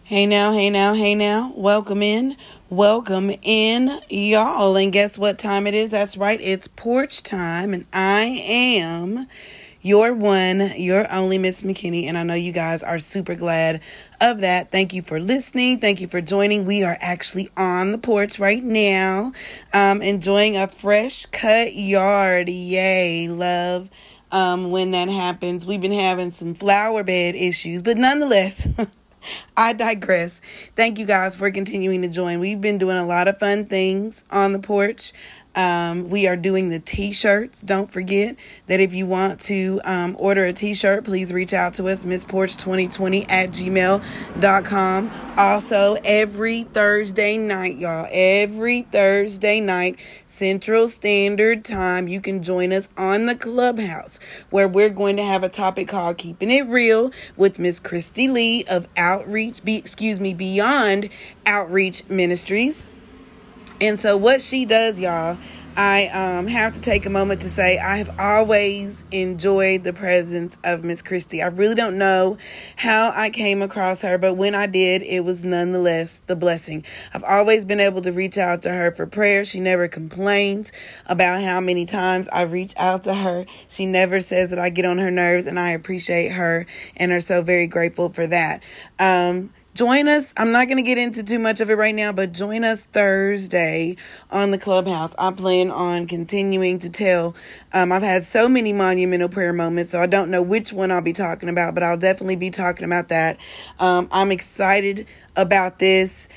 Hey now, hey now, hey now. Welcome in, y'all. And guess what time it is? That's right, it's porch time. And I am your one, your only Miss McKinney. And I know you guys are super glad of that. Thank you for listening. Thank you for joining. We are actually on the porch right now, enjoying a fresh cut yard. Yay, love. When that happens. We've been having some flower bed issues, but nonetheless, I digress. Thank you guys for continuing to join. We've been doing a lot of fun things on the porch. We are doing the t-shirts. Don't forget that if you want to order a t-shirt, please reach out to us, missporch2020@gmail.com. Also, every Thursday night, y'all, every Thursday night, Central Standard Time, you can join us on the Clubhouse, where we're going to have a topic called Keeping It Real with Miss Christy Lee of Beyond Outreach Ministries. And so what she does, y'all, I have to take a moment to say I have always enjoyed the presence of Miss Christy. I really don't know how I came across her, but when I did, it was nonetheless the blessing. I've always been able to reach out to her for prayer. She never complains about how many times I reach out to her. She never says that I get on her nerves, and I appreciate her and are so very grateful for that. Join us. I'm not going to get into too much of it right now, but join us Thursday on the Clubhouse. I plan on continuing to tell. I've had so many monumental prayer moments, so I don't know which one I'll be talking about, but I'll definitely be talking about that. I'm excited about this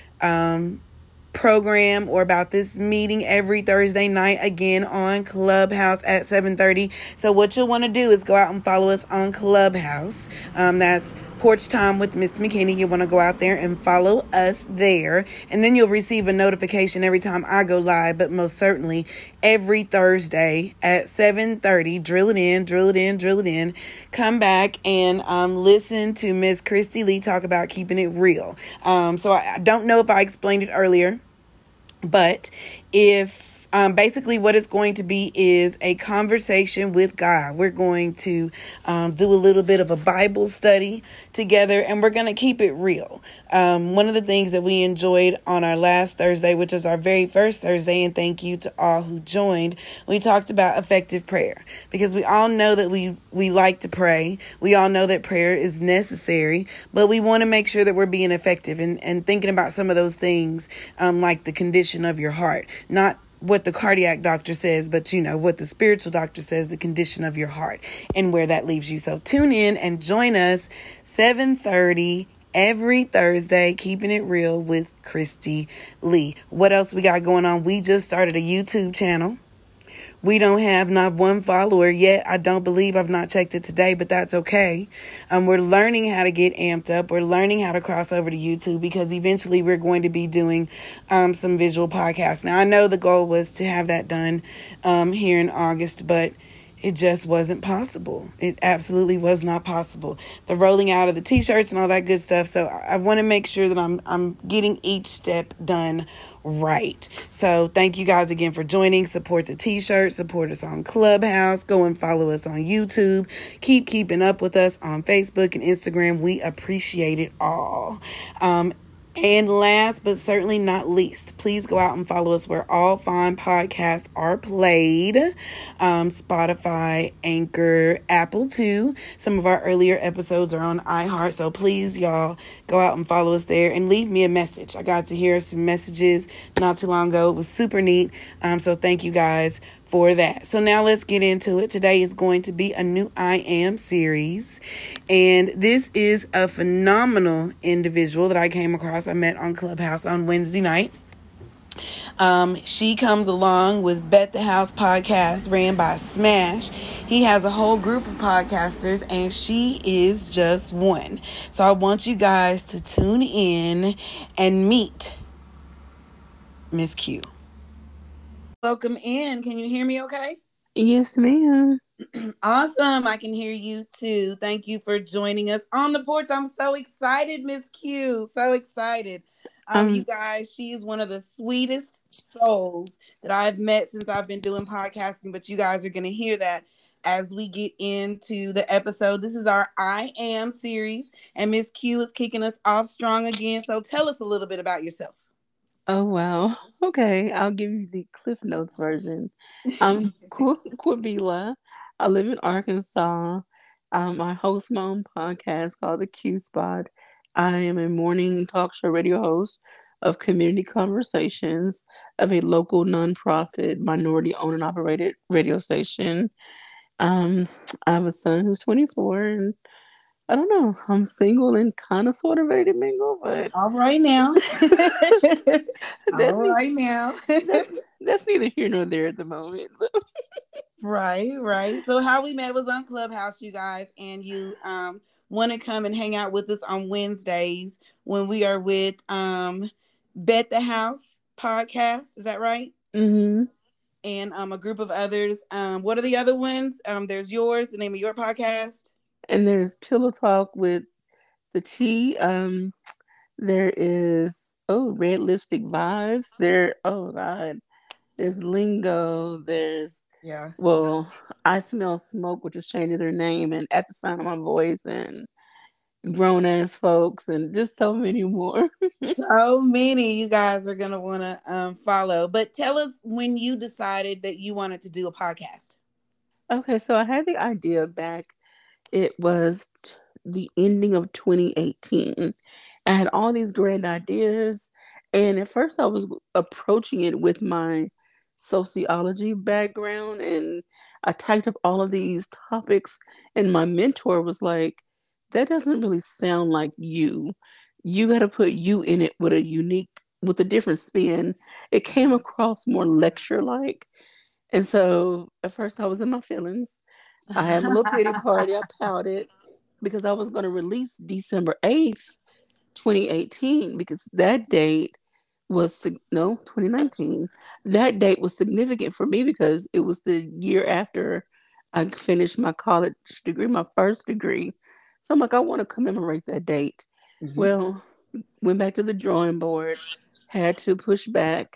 program or about this meeting every Thursday night again on Clubhouse at 7:30. So what you'll want to do is go out and follow us on Clubhouse. That's Porch Time with Miss McKinney. You want to go out there and follow us there, and then you'll receive a notification every time I go live. But most certainly every Thursday at 7:30, drill it in. Come back and listen to Miss Christy Lee talk about keeping it real. So I don't know if I explained it earlier, but if basically what it's going to be is a conversation with God. We're going to do a little bit of a Bible study together, and we're going to keep it real. One of the things that we enjoyed on our last Thursday, which is our very first Thursday, and thank you to all who joined, we talked about effective prayer, because we all know that we like to pray. We all know that prayer is necessary, but we want to make sure that we're being effective and thinking about some of those things, like the condition of your heart, not what the cardiac doctor says, but what the spiritual doctor says, the condition of your heart and where that leaves you. So tune in and join us 7:30 every Thursday, keeping it real with Christy Lee. What else we got going on? We just started a YouTube channel. We don't have not one follower yet. I don't believe. I've not checked it today, but that's okay. We're learning how to get amped up. We're learning how to cross over to YouTube, because eventually we're going to be doing some visual podcasts. Now, I know the goal was to have that done here in August, but it just wasn't possible. It absolutely was not possible. The rolling out of the t-shirts and all that good stuff. So I want to make sure that I'm getting each step done right. So thank you guys again for joining. Support the t-shirt. Support us on Clubhouse. Go and follow us on YouTube. Keep keeping up with us on Facebook and Instagram. We appreciate it all. And last but certainly not least, please go out and follow us where all fine podcasts are played. Spotify, Anchor, Apple too. Some of our earlier episodes are on iHeart. So please, y'all, go out and follow us there and leave me a message. I got to hear some messages not too long ago. It was super neat. So thank you guys for that. So now let's get into it. Today is going to be a new I Am series. And this is a phenomenal individual that I came across. I met on Clubhouse on Wednesday night. She comes along with Bet the House podcast ran by Smash. He has a whole group of podcasters, and she is just one. So I want you guys to tune in and meet Miss Q. Welcome in. Can you hear me okay? Yes, ma'am. Awesome. I can hear you too. Thank you for joining us on the porch. I'm so excited, Miss Q. So excited. You guys, she is one of the sweetest souls that I've met since I've been doing podcasting, but you guys are going to hear that as we get into the episode. This is our I Am series, and Miss Q is kicking us off strong again. So tell us a little bit about yourself. Oh wow. Okay, I'll give you the Cliff Notes version. I'm Quabila. I live in Arkansas. I host my own podcast called The Q Spot. I am a morning talk show radio host of Community Conversations of a local nonprofit, minority owned and operated radio station. Um, I have a son who's 24, and I don't know. I'm single and kind of sort of ready to mingle, but All right now. that's All right now. that's that's neither here nor there at the moment. So. Right, right. So how we met was on Clubhouse, you guys, and you want to come and hang out with us on Wednesdays when we are with Bet the House podcast. Is that right? Hmm. And a group of others. What are the other ones? There's yours, the name of your podcast. And there's Pillow Talk with the T. There is Red Lipstick Vibes. Oh God, there's Lingo. There's Yeah. well, I Smell Smoke, which is changing their name, and At the Sound of My Voice, and Grown Ass Folks, and just so many more. So many you guys are gonna want to follow. But tell us when you decided that you wanted to do a podcast. Okay, so I had the idea back. It was the ending of 2018. I had all these grand ideas, and at first I was approaching it with my sociology background, and I typed up all of these topics, and my mentor was like, "That doesn't really sound like you. You got to put you in it with a different spin." It came across more lecture like, and so at first I was in my feelings. I had my little pity party. I pouted because I was going to release December 8th, 2018, because that date was, no, 2019. That date was significant for me because it was the year after I finished my college degree, my first degree. So I'm like, I want to commemorate that date. Mhm. Well, went back to the drawing board, had to push back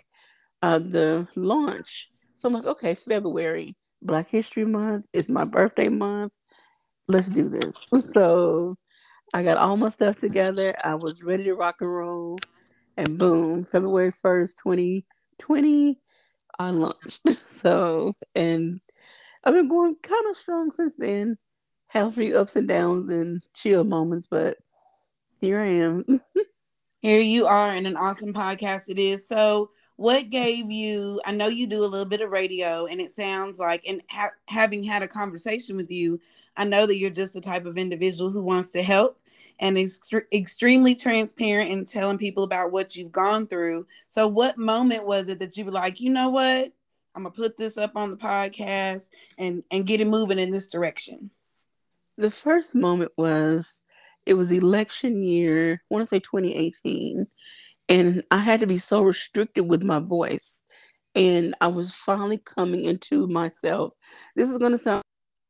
the launch. So I'm like, okay, February, Black History Month, it's my birthday month. Let's do this. So I got all my stuff together. I was ready to rock and roll. And boom, February 1st, 2020, I launched. So, and I've been going kind of strong since then. Had a few ups and downs and chill moments, but here I am. Here you are, and an awesome podcast it is. So, what gave you? I know you do a little bit of radio, and it sounds like, and having had a conversation with you, I know that you're just the type of individual who wants to help and is extremely transparent in telling people about what you've gone through. So, what moment was it that you were like, you know what? I'm gonna put this up on the podcast and get it moving in this direction. The first moment was it was election year, I want to say 2018, and I had to be so restricted with my voice. And I was finally coming into myself. This is going to sound.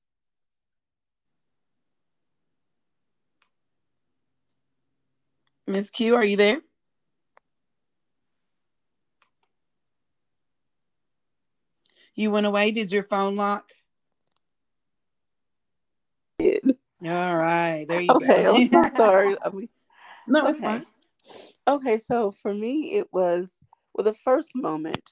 Miss Q, are you there? You went away. Did your phone lock? All right, there you go. Okay, I'm so sorry. No, it's Okay. fine. Okay, so for me, it was the first moment,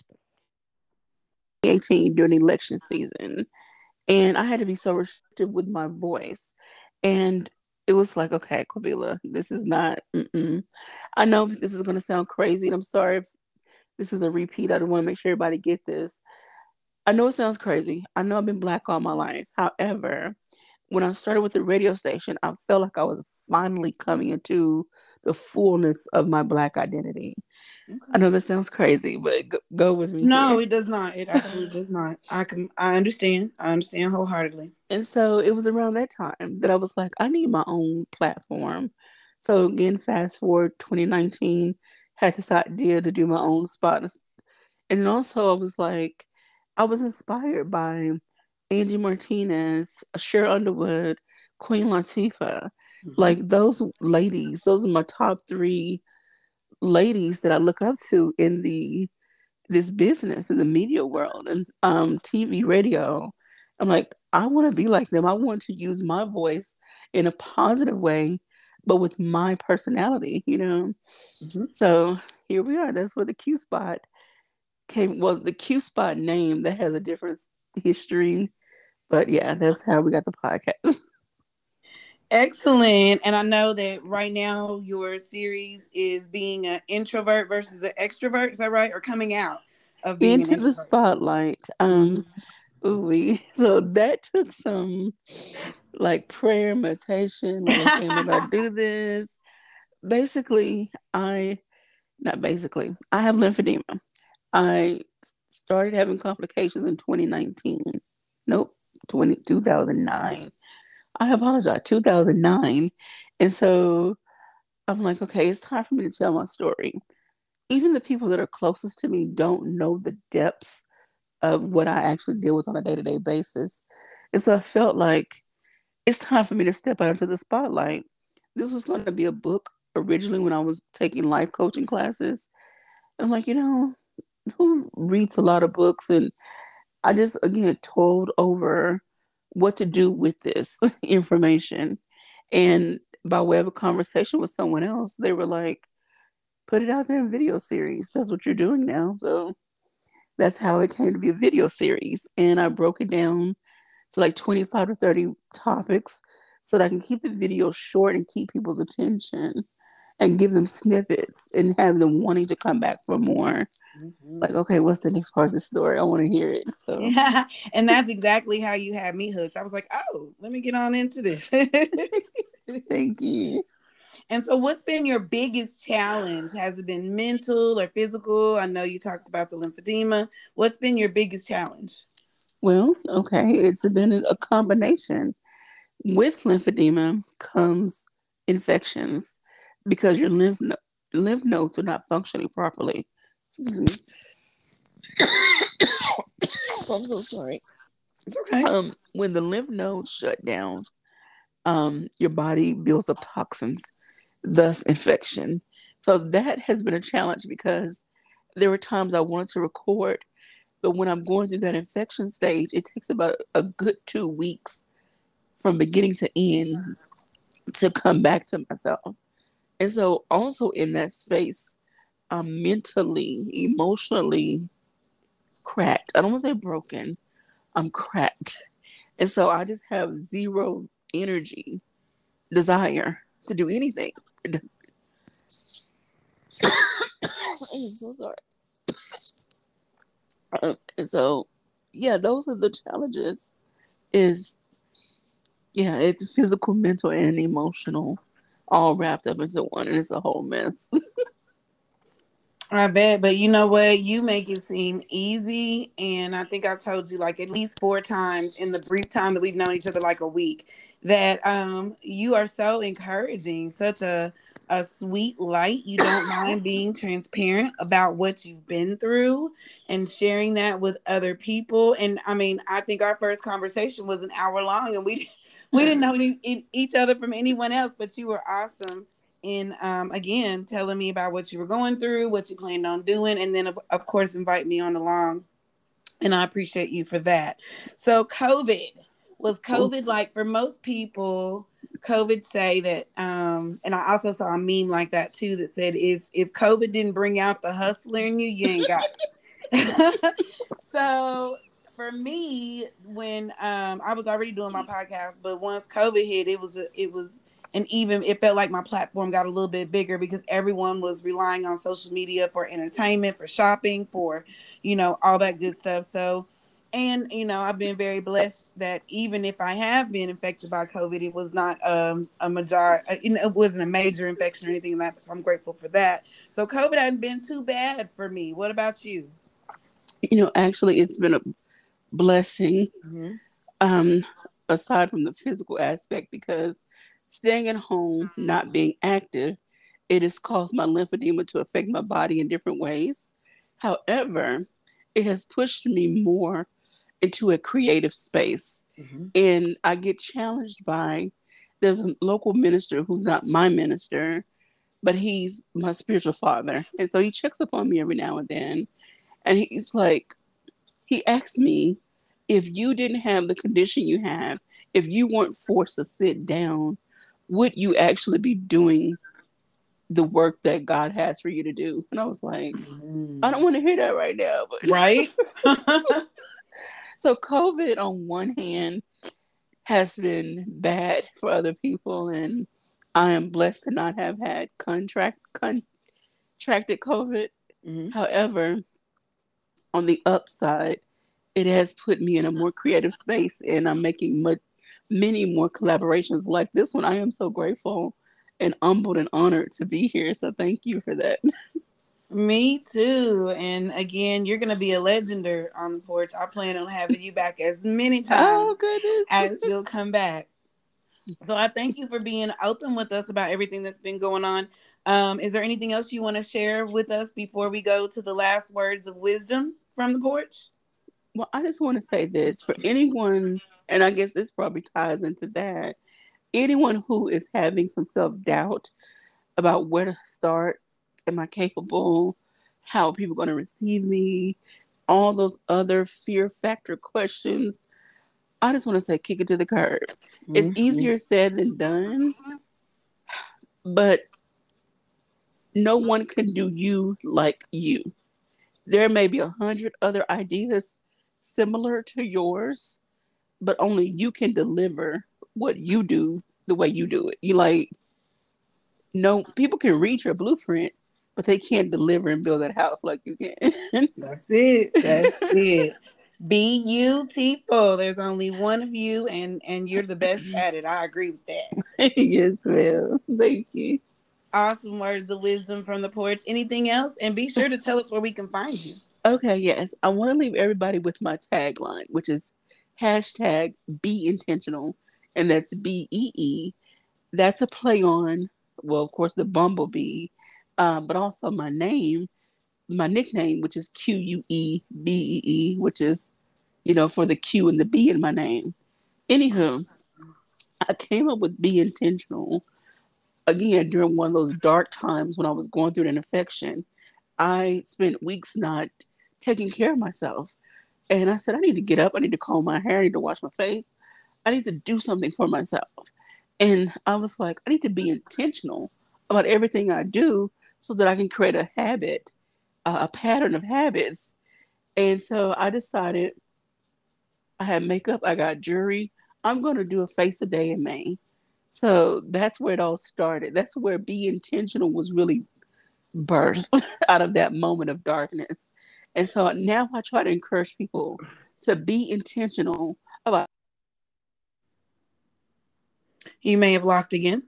18 during election season, and I had to be so restricted with my voice, and it was like, okay, Quabila, this is not. Mm-mm. I know this is going to sound crazy, and I'm sorry if this is a repeat. I don't want to make sure everybody get this. I know it sounds crazy. I know I've been black all my life. However, when I started with the radio station, I felt like I was finally coming into the fullness of my black identity. I Okay. know that sounds crazy, but go with me No, here. it does not. It absolutely does not. I understand. I understand wholeheartedly. And so it was around that time that I was like, I need my own platform. So again, fast forward 2019, had this idea to do my own spot. And then also I was like, I was inspired by Angie Martinez, Cher Underwood, Queen Latifah. Mhm. Like those ladies, those are my top three ladies that I look up to in the this business in the media world and TV, radio. I'm like, I want to be like them. I want to use my voice in a positive way, but with my personality, you know? Mhm. So here we are. That's where the Q spot came. Well, the Q spot name that has a different history, but yeah, that's how we got the podcast. Excellent. And I know that right now your series is being an introvert versus an extrovert. Is that right? Or coming out of being an Into the introvert? spotlight. Mhm. Ooh, so that took some like prayer, meditation, like, okay, am I gonna do this? Basically, not basically, I have lymphedema. I started having complications in 2019. Nope, 2009. I apologize, 2009. And so I'm like, okay, it's time for me to tell my story. Even the people that are closest to me don't know the depths of what I actually deal with on a day to day basis. And so I felt like it's time for me to step out into the spotlight. This was going to be a book originally when I was taking life coaching classes. I'm like, who reads a lot of books? And I just, again, told over what to do with this information. And by way of a conversation with someone else, they were like, put it out there in video series. That's what you're doing now. So that's how it came to be a video series. And I broke it down to like 25 to 30 topics so that I can keep the video short and keep people's attention and give them snippets and have them wanting to come back for more. Like, Mhm. okay, what's the next part of the story? I want to hear it. So Yeah. And that's exactly how you had me hooked. I was like, oh, let me get on into this. thank you. And so, what's been your biggest challenge? Has it been mental or physical? I know you talked about the lymphedema. What's been your biggest challenge? Well, okay, it's been a combination. With lymphedema comes infections because your lymph nodes are not functioning properly. Excuse me. I'm so sorry. It's okay. When the lymph nodes shut down, your body builds up toxins, thus infection. So that has been a challenge because there were times I wanted to record, but when I'm going through that infection stage, it takes about a good 2 weeks from beginning to end to come back to myself. And so, also in that space, I'm mentally, emotionally cracked. I don't want to say broken, I'm cracked. And so, I just have zero energy, desire to do anything. I'm so sorry. And so, yeah, those are the challenges. Is yeah, it's physical, mental, and emotional, all wrapped up into one, and it's a whole mess. I bet, but you know what? You make it seem easy. And I think I've told you like at least four times in the brief time that we've known each other, like a week, that you are so encouraging, such a sweet light. You don't mind being transparent about what you've been through and sharing that with other people. And I mean, I think our first conversation was an hour long and we didn't know each other from anyone else, but you were awesome in again telling me about what you were going through, what you planned on doing, and then of course invite me on along. And I appreciate you for that. So COVID was COVID like for most people. COVID say that, and I also saw a meme like that too that said if COVID didn't bring out the hustler in you, you ain't got it. So for me, when I was already doing my podcast, but once COVID hit, it was and even it felt like my platform got a little bit bigger because everyone was relying on social media for entertainment, for shopping, for all that good stuff. So, and I've been very blessed that even if I have been infected by COVID, it was not a major, it wasn't a major infection or anything like that. So I'm grateful for that. So COVID hadn't been too bad for me. What about you? Actually, it's been a blessing, Mm-hmm. um, aside from the physical aspect, because staying at home, not being active, it has caused my lymphedema to affect my body in different ways. However, it has pushed me more into a creative space. Mm-hmm. And I get challenged by, there's a local minister who's not my minister, but he's my spiritual father. And so he checks up on me every now and then. And he's like, he asked me, if you didn't have the condition you have, if you weren't forced to sit down, would you actually be doing the work that God has for you to do? And I was like, I don't want to hear that right now. But Right? so COVID on one hand has been bad for other people, and I am blessed to not have had contracted COVID. Mm-hmm. However, on the upside, it has put me in a more creative space, and I'm making many more collaborations like this one. I am so grateful and humbled and honored to be here. So thank you for that. Me too. And again, you're gonna be a legender on the porch. I plan on having you back as many Oh times goodness. as you'll come back. So I thank you for being open with us about everything that's been going on. Is there anything else you want to share with us before we go to the last words of wisdom from the porch? Well, I just want to say this for anyone, and I guess this probably ties into that. Anyone who is having some self doubt about where to start, am I capable? How are people going to receive me? All those other fear factor questions. I just want to say, kick it to the curb. It's Mm-hmm. easier said than done, but no one can do you like you. There may be 100 other ideas similar to yours, but only you can deliver what you do the way you do it. You like, no, people can read your blueprint, but they can't deliver and build that house like you can. That's it. That's it. Beautiful. There's only one of you, and you're the best at it. I agree with that. Yes, ma'am. Thank you. Awesome words of wisdom from the porch. Anything else? And be sure to tell us where we can find you. Okay, yes. I want to leave everybody with my tagline, which is hashtag be intentional. And that's BEE. That's a play on, well, of course, the bumblebee, but also my name, my nickname, which is QUEBEE, which is, for the Q and the B in my name. Anywho, I came up with be intentional again during one of those dark times when I was going through an infection. I spent weeks not taking care of myself. And I said, I need to get up. I need to comb my hair. I need to wash my face. I need to do something for myself. And I was like, I need to be intentional about everything I do so that I can create a habit, a pattern of habits. And so I decided I had makeup, I got jewelry. I'm going to do a face a day in May. So that's where it all started. That's where be intentional was really birthed out of that moment of darkness. And so now I try to encourage people to be intentional about. You may have locked again.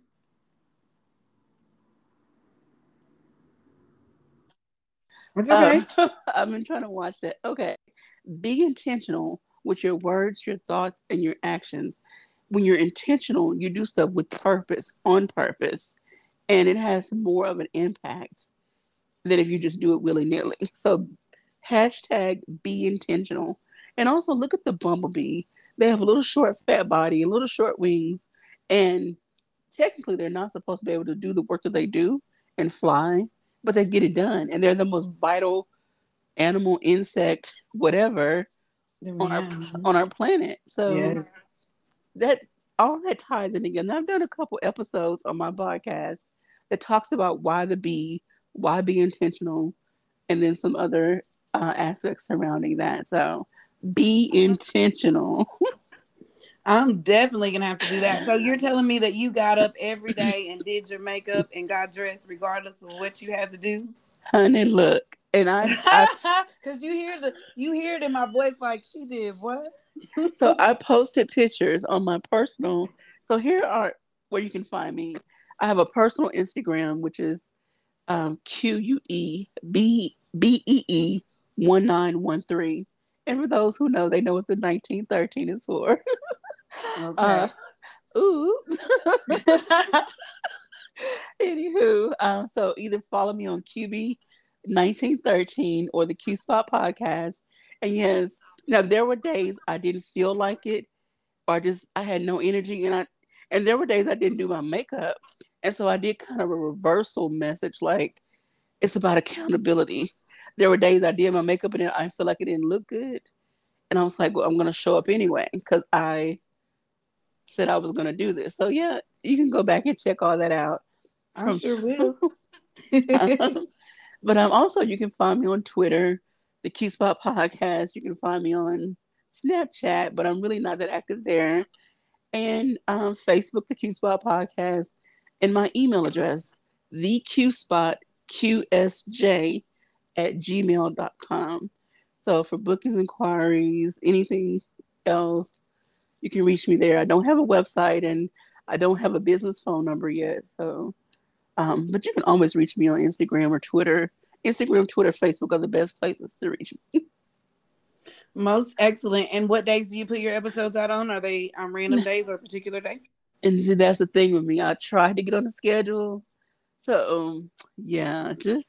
That's okay. I've been trying to watch that. Okay. Be intentional with your words, your thoughts, and your actions. When you're intentional, you do stuff with purpose, on purpose, and it has more of an impact than if you just do it willy nilly. So, hashtag be intentional. And also look at the bumblebee. They have a little short, fat body and little short wings. And technically, they're not supposed to be able to do the work that they do and fly, but they get it done. And they're the most vital animal, insect, whatever on our Yeah. on our planet. So Yes. that all that ties in together. Now, I've done a couple episodes on my podcast that talks about why the bee, why be intentional, and then some other aspects surrounding that. So be intentional. I'm definitely gonna have to do that. So you're telling me that you got up every day and did your makeup and got dressed regardless of what you had to do? Honey, look, and I Because you hear it in my voice like she did what? so I posted pictures on my personal. So here are where you can find me. I have a personal Instagram, which is QUEBEE 1913. And for those who know, they know what the 1913 is for. uh, Okay. ooh. Anywho, so either follow me on QB 1913 or the Q Spot podcast. And yes, now there were days I didn't feel like it, or just I had no energy, and there were days I didn't do my makeup, and so I did kind of a reversal message, like it's about accountability. There were days I did my makeup and I feel like it didn't look good, And I was like, well, I'm going to show up anyway because I said I was going to do this. So yeah, you can go back and check all that out. I sure will. But also you can find me on Twitter, the Q Spot Podcast. You can find me on Snapchat, but I'm really not that active there. And Facebook, the Q Spot Podcast, and my email address, theqspotqsj@gmail.com. So for bookings, inquiries, anything else, you can reach me there. I don't have a website and I don't have a business phone number yet. So, but you can always reach me on Instagram or Twitter. Instagram, Twitter, Facebook are the best places to reach me. Most excellent. And what days do you put your episodes out on? Are they on random days or a particular day? And that's the thing with me. I try to get on the schedule. So, yeah, just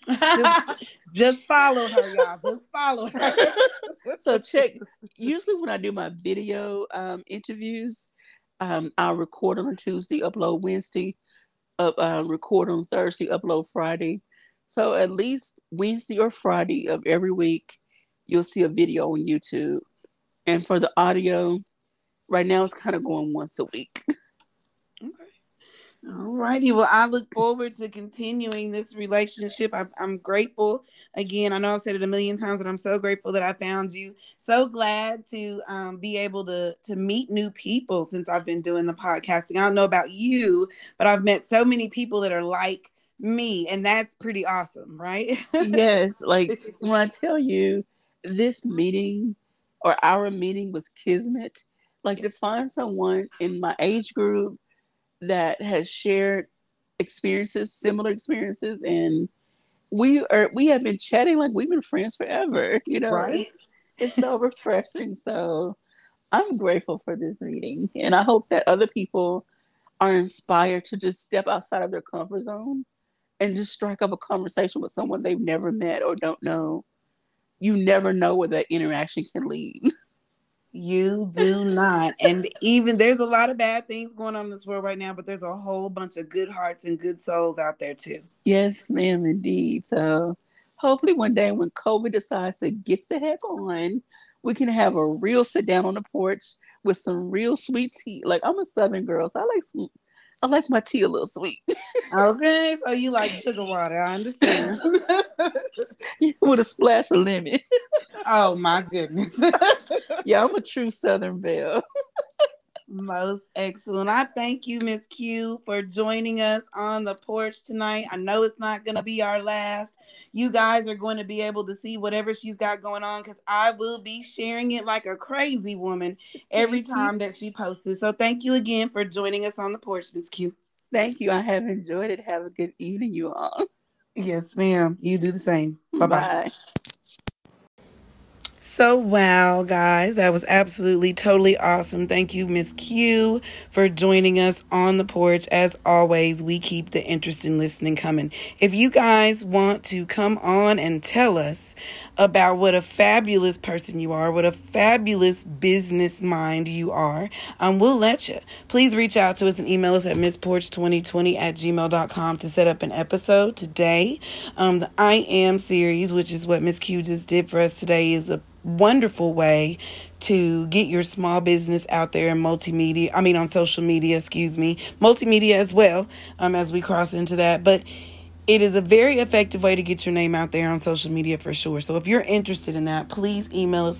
follow her, y'all. Just follow her. So check. Usually when I do my video interviews, I'll record on a Tuesday, upload Wednesday, record on Thursday, upload Friday. So at least Wednesday or Friday of every week, you'll see a video on YouTube. And for the audio, right now it's kind of going once a week. Okay. All righty. Well, I look forward to continuing this relationship. I'm grateful. Again, I know I've said it a million times, but I'm so grateful that I found you. So glad to be able to meet new people since I've been doing the podcasting. I don't know about you, but I've met so many people that are like me, and that's pretty awesome, right? Yes. Like when I tell you this meeting or our meeting was kismet, like to find someone in my age group that has shared experiences, similar experiences, and we have been chatting like we've been friends forever, Right? It's so refreshing. So I'm grateful for this meeting, and I hope that other people are inspired to just step outside of their comfort zone and just strike up a conversation with someone they've never met or don't know. You never know where that interaction can lead. You do not. And even there's a lot of bad things going on in this world right now, but there's a whole bunch of good hearts and good souls out there too. Yes, ma'am, indeed. So hopefully one day when COVID decides to get the heck on, we can have a real sit down on the porch with some real sweet tea. Like I'm a Southern girl, so I like my tea a little sweet. Okay, so you like sugar water, I understand. With a splash of lemon. Oh my goodness. Yeah, I'm a true Southern belle. Most excellent. I thank you, Miss Q, for joining us on the porch tonight. I know it's not going to be our last. You guys are going to be able to see whatever she's got going on because I will be sharing it like a crazy woman every time that she posts it. So thank you again for joining us on the porch, Miss Q. Thank you. I have enjoyed it. Have a good evening, you all. Yes, ma'am. You do the same. Bye-bye. Bye. So, wow, guys, that was absolutely totally awesome. Thank you, Miss Q, for joining us on the porch. As always, we keep the interest in listening coming. If you guys want to come on and tell us about what a fabulous person you are, what a fabulous business mind you are, we'll let you. Please reach out to us and email us at missporch2020@gmail.com to set up an episode today. The I Am series, which is what Miss Q just did for us today, is a wonderful way to get your small business out there in on social media, multimedia as well, as we cross into that. But it is a very effective way to get your name out there on social media for sure. So if you're interested in that, please email us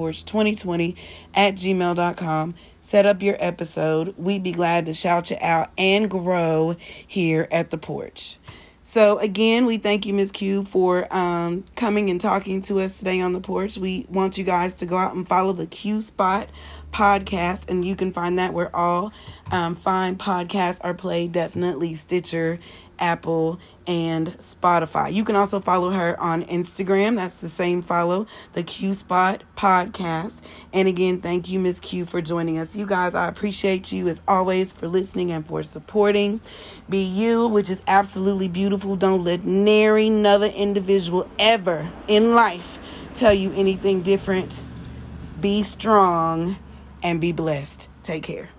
missporch2020@gmail.com. Set up your episode. We'd be glad to shout you out and grow here at the porch. So again, we thank you, Ms. Q, for coming and talking to us today on the porch. We want you guys to go out and follow the Q Spot podcast, and you can find that where all fine podcasts are played, definitely Stitcher, Apple, and Spotify. You can also follow her on Instagram. That's the same follow, the Q Spot podcast. And again, thank you, Miss Q, for joining us. You guys, I appreciate you as always for listening and for supporting. Be you, which is absolutely beautiful. Don't let nary another individual ever in life tell you anything different. Be strong and be blessed. Take care.